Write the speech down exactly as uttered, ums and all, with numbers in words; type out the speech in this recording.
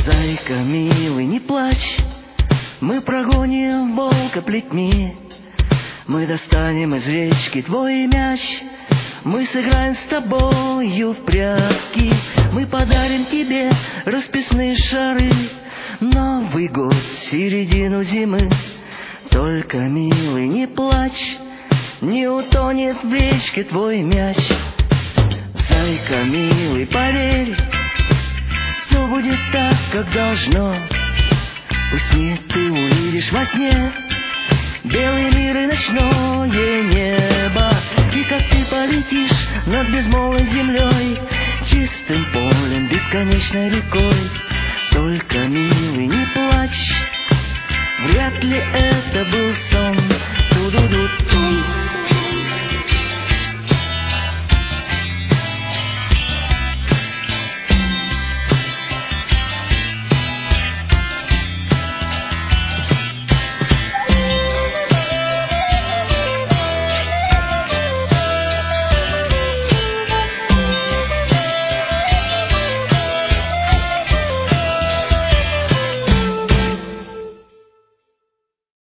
Зайка, милый, не плачь, мы прогоним волка плетьми. Мы достанем из речки твой мяч, мы сыграем с тобою в прятки. Мы подарим тебе расписные шары, Новый год, середину зимы. Только, милый, не плачь, не утонет в речке твой мяч. Зайка, милый, поверь, все будет так, как должно. Пусть ты увидишь во сне белый мир и ночное небо, и как ты полетишь над безмолвной землей, чистым полем, бесконечной рекой. Только, милый, не плачь, вряд ли это был